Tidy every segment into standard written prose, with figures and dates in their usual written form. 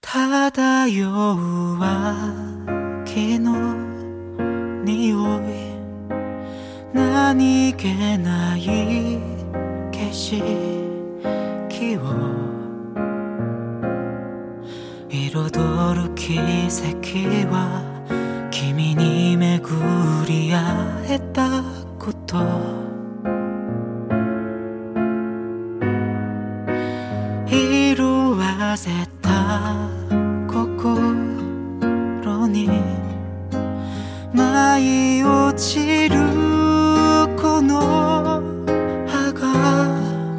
漂う秋の匂い、何気ない景色を彩る奇跡は君に巡り会えたこと、色あせた心に舞い落ちるこの葉が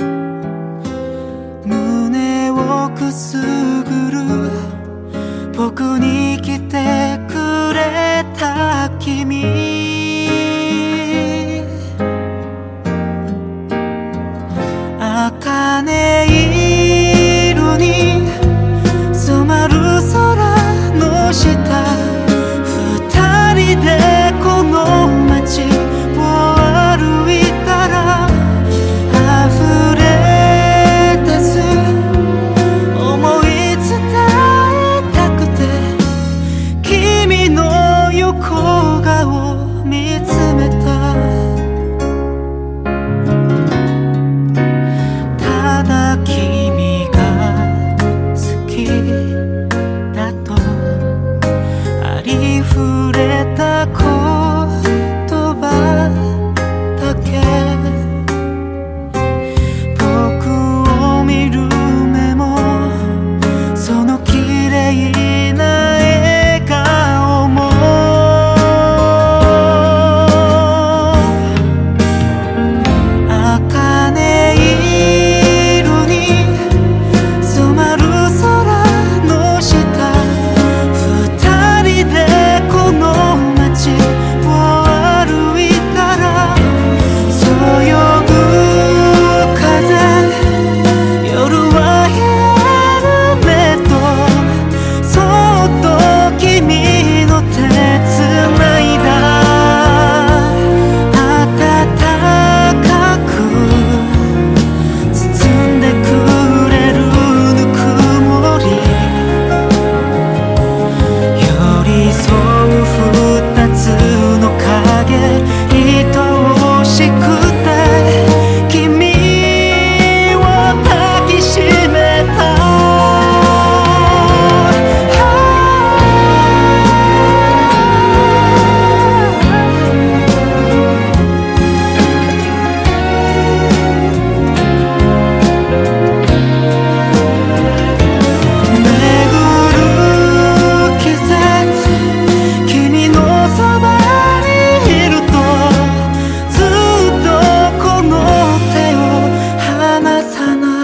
胸をくすぐる、僕に来てくれた君、茜色に染まる空の下、二人でこの街を歩いたら溢れ出す想い伝えたくて、君の横顔見つめた。ただ君が好きだとありふれた言葉だけ、僕を見る目もその綺麗な笑顔も、茜色に染まる空の下、二人でこの街を歩いたら、そよぐ風、夜は冷える目と、そっと君の手つないだ。暖かく包んでくれるぬくもり、寄り添う二つの影、愛おしくて君を抱きしめた。巡る季節、君のそばにいると、ずっとこの手を離さない。